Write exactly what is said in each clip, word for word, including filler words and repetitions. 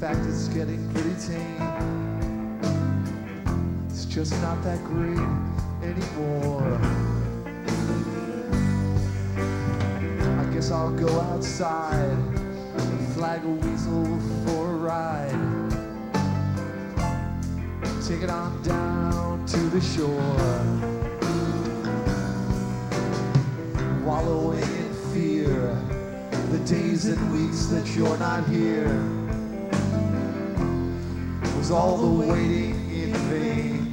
fact, it's getting pretty tame. It's just not that great anymore. I guess I'll go outside and flag a weasel for a ride. Take it on down to the shore. Wallowing in fear, the days and weeks that you're not here was all the waiting in vain.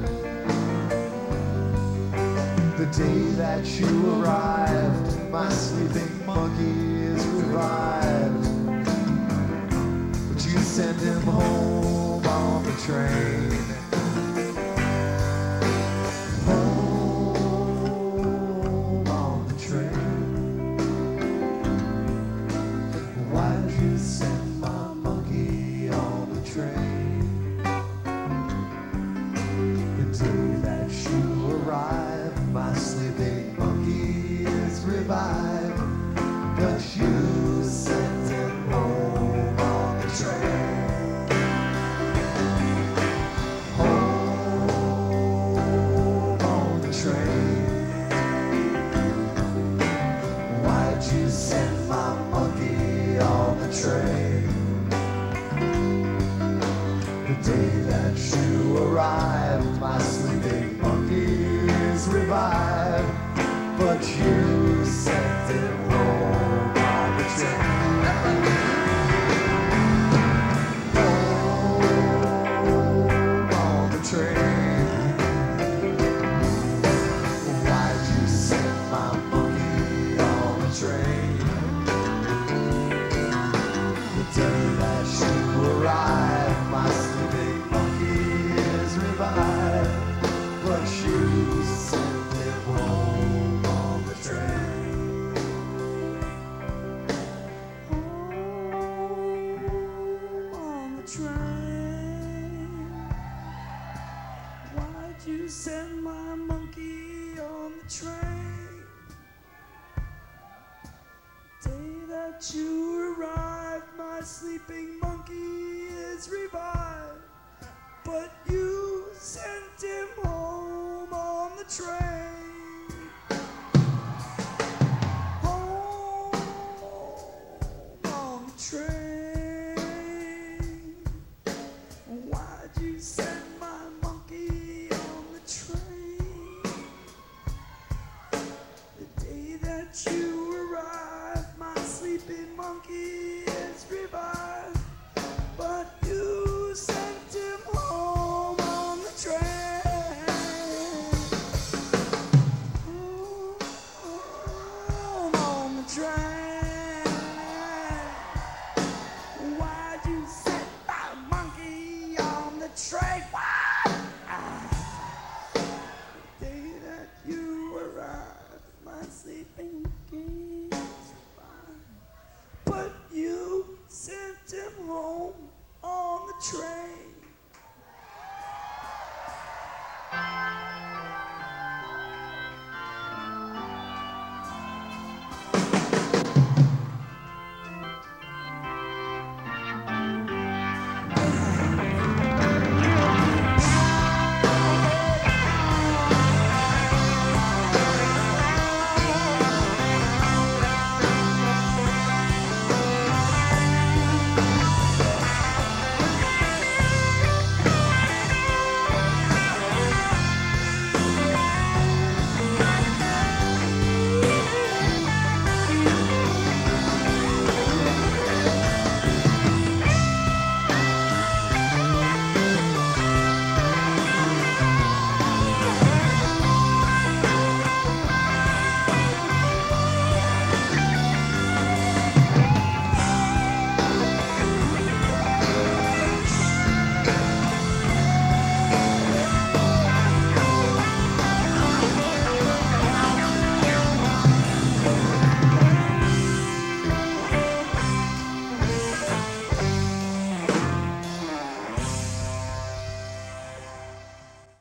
The day that you arrived, my sleeping monkey is revived, but you send him home on the train. But you sent him home on the train. Home on the train. Why'd you send my monkey on the train? The day that you arrived, my sleeping monkey is revived, but you sent him home on the train. Home on the train. Why'd you send my monkey on the train? The day that you arrived, my sleeping monkey is revived, but you sent him home on the train. Why'd you send my monkey on the train? Day that you arrived, my sleeping monkey is revived, but you sent him home on the train. Home on the train. Why'd you send my monkey on the train? The day that you arrived, my sleeping monkey is revived, but you sent him home on the train. Home on the train. Why'd you send my monkey on the train? What? The day that you arrived, my sleeping monkey is revived, but you sent him home on the train.